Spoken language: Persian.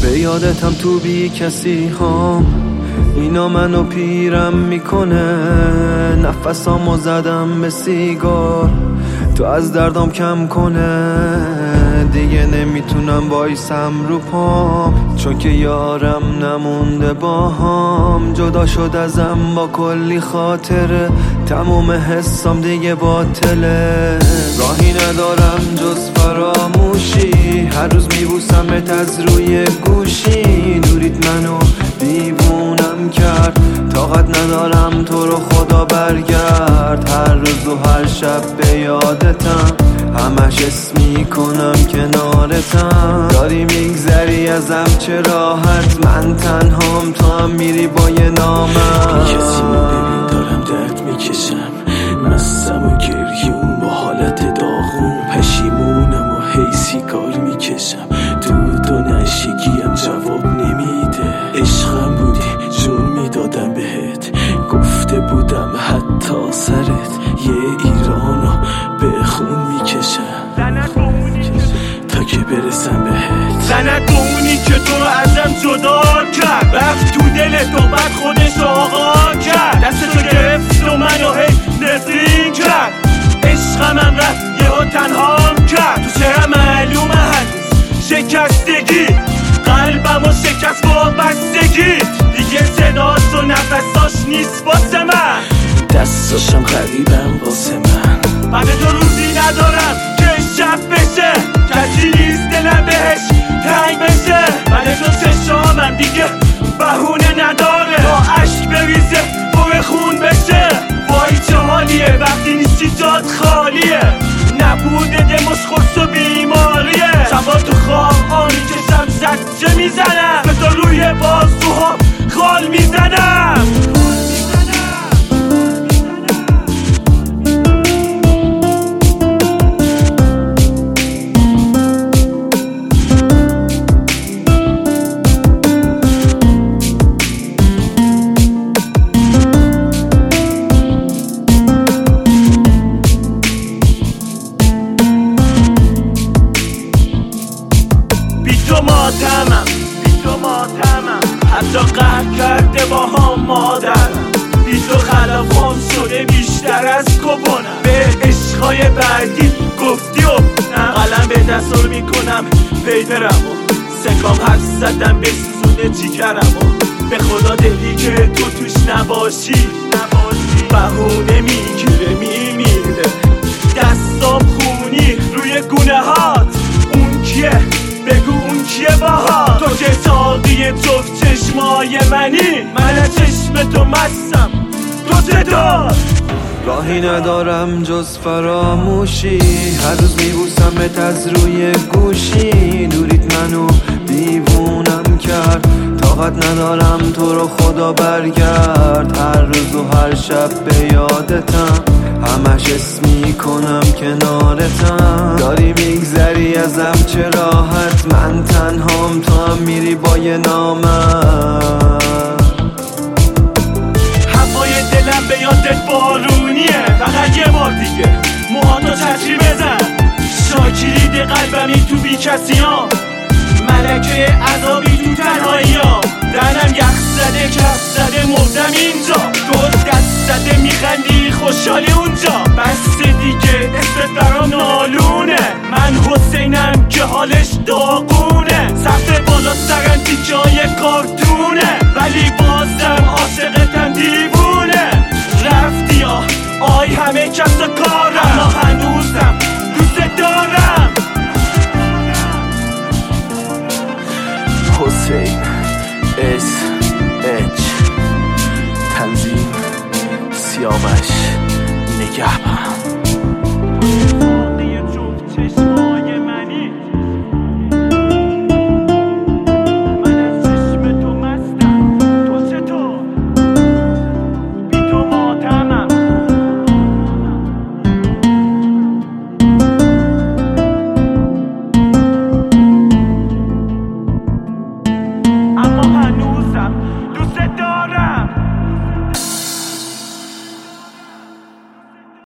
به یادتم تو بی کسی هام، اینا منو پیرم میکنه. نفسامو زدم به سیگار، تو از دردام کم کنه. دیگه نمیتونم وایسم رو پام، چون که یارم نمونده باهام. جدا شد ازم با کلی خاطره، تموم حسام دیگه باطله. راهی ندارم جز فراموشی، هر روز میبوسمت از روی گوشی. دوریت منو دیوونم کرد، طاقت ندارم تو رو خدا برگرد. هر روز و هر شب به یادتم، همش اسم میکنم کنارتم. داری میگذری ازم چه راحت، من تنهام تو هم میری با یه نامم. کسی نبین دارم درد میکشم، مستم و گریون با حالت داغون. پشیمونم و هی سیگار میکشم، دود و نشگیم جواب نمیده. عشقم بودی جون میدادم بهت، گفته بودم حتی سرت. یه ایرانو به خون میکشم تا که برسم بهت. زنت اونی که تو رو ازم جدا کرد، رفت تو دلت و بعد خودش آقا کرد. دستتو گرفت و منو هی نفرین کرد. عشقمم رفت یهو تنهام کرد. تو چرا معلومه هنوز شکستگی، قلبمو شکست با بستگی. دیگه صداش و نفساش نیست واسه من، دستاشم غریبم واسه من. بعد تو روزی ندارم که شب بشه، کسی نیست دلم بهش تنگ بشه. بعد تو چشامم دیگه بهونه نداره، با عشق بریزه پر خون بشه. وای چه حالیه وقتی نیستی جاد خالیه، نبوده دمش خورس و بیماریه. شبا تو خواب آنی کشم زجه میزنم، به تو روی بازوها خال میزنم. بی تو ماتمم، حتی قهر کرده با هم مادرم. بی تو خلافام شده بیشتر از کپونم. به عشقای بعدی گفتی و قلم به دستور میکنم پیپرم و سکام حرف زدم به سوزون جیگرم. و به خدا دلی که تو توش نباشی بهونه میگیره میمیره. دستام خونی روی گونه هات، اون کیه؟ بگو اون کیه باها؟ تو که ساقی جفت چشمای منی، من از چشم تو مستم، تو چطور؟ راهی ندارم جز فراموشی، هر روز میبوسمت از روی گوشی. دوریت منو دیوونم کرد، طاقت ندارم تو رو خدا برگرد. هر روز و هر شب به یادتم، همش اسم میکنم کنارتم. داری میگذری ازم چه راحت، من تنهام تو هم میری با یه نامم. هوای دلم به یادت بارونیه، فقط یه بار دیگه موهاتو چتری بزن. شاکرید قلبمی تو بی کسیام، ملکه عذابی تو تنهاییام. دهنم یخ زده کف زده مردم اینجا، تو دست زده میخندی خوشحالی اونجا. بس دیگه اسمت برام نالونه، من حسینم